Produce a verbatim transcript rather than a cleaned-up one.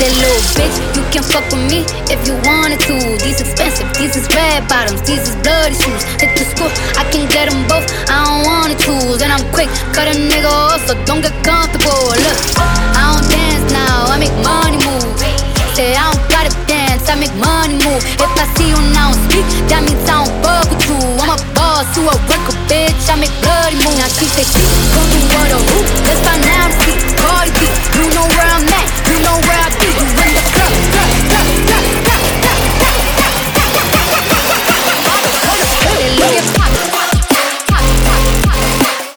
Yeah, little bitch, you can fuck with me if you wanted to. These expensive, these is red bottoms, these is bloody shoes. Hit the school, I can get them both, I don't wanna choose. And I'm quick, cut a nigga off, so don't get comfortable.